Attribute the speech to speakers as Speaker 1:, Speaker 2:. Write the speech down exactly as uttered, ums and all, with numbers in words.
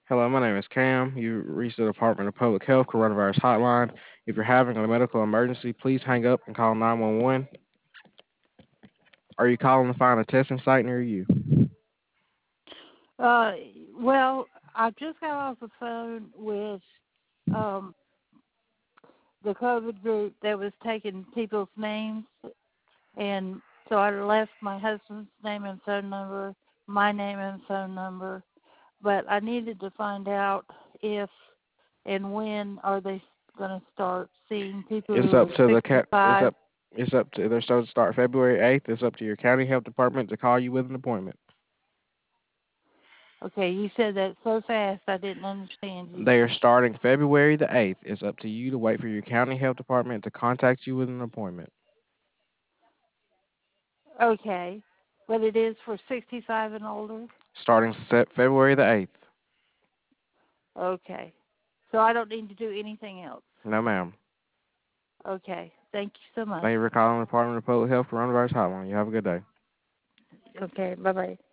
Speaker 1: Hello, my name is Cam. You reached the Department of Public Health Coronavirus Hotline. If you're having a medical emergency, please hang up and call nine one one. Are you calling to find a testing site near you?
Speaker 2: Uh, well, I just got off the phone with um, the COVID group that was taking people's names, and so I left my husband's name and phone number, my name and phone number, but I needed to find out if and when are they going to start seeing people
Speaker 1: It's
Speaker 2: who
Speaker 1: up
Speaker 2: are
Speaker 1: to the cat. It's
Speaker 2: sixty-five.
Speaker 1: up. It's up to. They're supposed to start February eighth. It's up to your county health department to call you with an appointment.
Speaker 2: Okay, you said that so fast I didn't understand you.
Speaker 1: They are starting February the eighth. It's up to you to wait for your county health department to contact you with an appointment.
Speaker 2: Okay, but it is for sixty-five and older?
Speaker 1: Starting set February the eighth.
Speaker 2: Okay. So I don't need to do anything else.
Speaker 1: No, ma'am.
Speaker 2: Okay. Thank you so much.
Speaker 1: Thank you for calling the Department of Public Health Coronavirus Hotline. You have a good day.
Speaker 2: Okay. Bye-bye.